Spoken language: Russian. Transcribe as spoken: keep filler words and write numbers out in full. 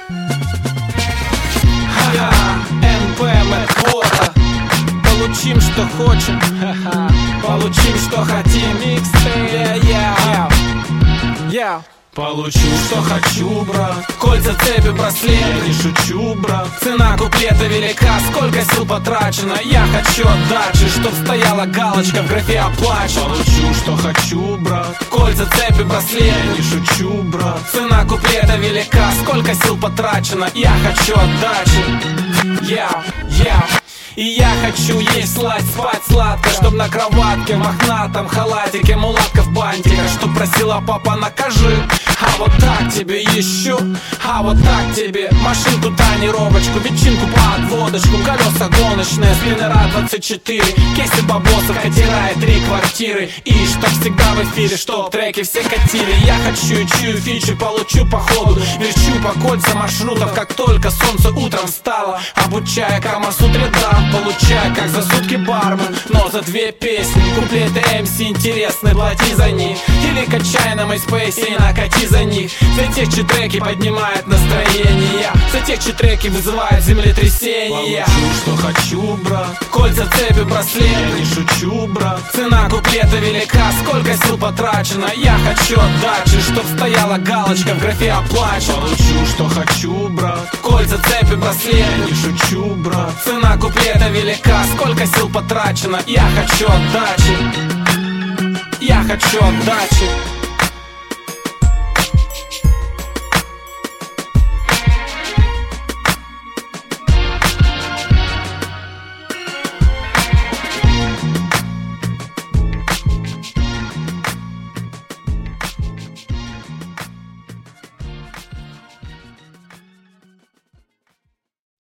Я эн пэ Мэтт. Получим, что хочем, получим, что хотим. Микстейп, yeah, yeah. Получу, что хочу, брат. Кольца, цепи, браслеты, я не шучу, брат. Цена куплета велика, сколько сил потрачено. Я хочу отдачи, чтоб стояла галочка в графе оплачен. Получу, что хочу, брат. Кольца, цепи, браслеты, я не шучу, брат. Цена куплета велика, сколько сил потрачено. Я хочу отдачи. Yeah, yeah. И я хочу есть, сласть, спать сладко, чтоб на кроватке, в мохнатом халатике, мулатка в бантиках, чтоб просила папа накажи. А вот так тебе еще, а вот так тебе машинку, тонировочку, ветчинку под водочку, колеса гоночные, спиннера двадцать четыре, кейсы бабосов, катера и три квартиры. И чтоб всегда в эфире, чтоб треки все катили. Я хочу и чую фичи, получу по ходу, верчу по кольцам маршрутов, как только солнце утром встало, обучая Камасутре, да, получая как за сутки бармен. Но за две песни куплеты эм си интересны, плати за них. Или качай на MySpace и накати за них. За тех, чьи треки поднимают настроение, за тех, чьи треки вызывают землетрясение. Получу, что хочу, брат. Кольца, цепи, браслеты, я не шучу, брат. Цена куплета велика, сколько сил потрачено. Я хочу отдачи, чтоб стояла галочка в графе оплачен. Получу, что хочу, брат. Кольца, цепи, браслеты, я не шучу, брат. Цена куплета велика, сколько сил потрачено. Я хочу отдачи. Я хочу отдачи.